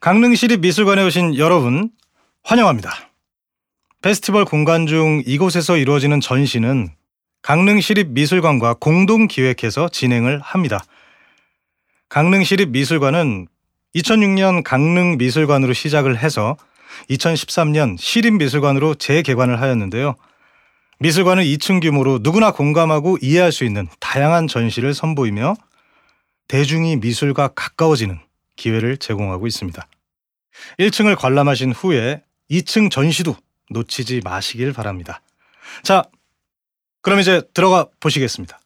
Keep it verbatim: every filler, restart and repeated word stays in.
강릉시립미술관에 오신 여러분 환영합니다. 페스티벌 공간 중 이곳에서 이루어지는 전시는 강릉시립미술관과 공동 기획해서 진행을 합니다. 강릉시립미술관은 이천육 년 강릉미술관으로 시작을 해서 이천십삼 년 시립미술관으로 재개관을 하였는데요. 미술관은 이 층 규모로 누구나 공감하고 이해할 수 있는 다양한 전시를 선보이며 대중이 미술과 가까워지는 기회를 제공하고 있습니다. 일 층을 관람하신 후에 이 층 전시도 놓치지 마시길 바랍니다. 자, 그럼 이제 들어가 보시겠습니다.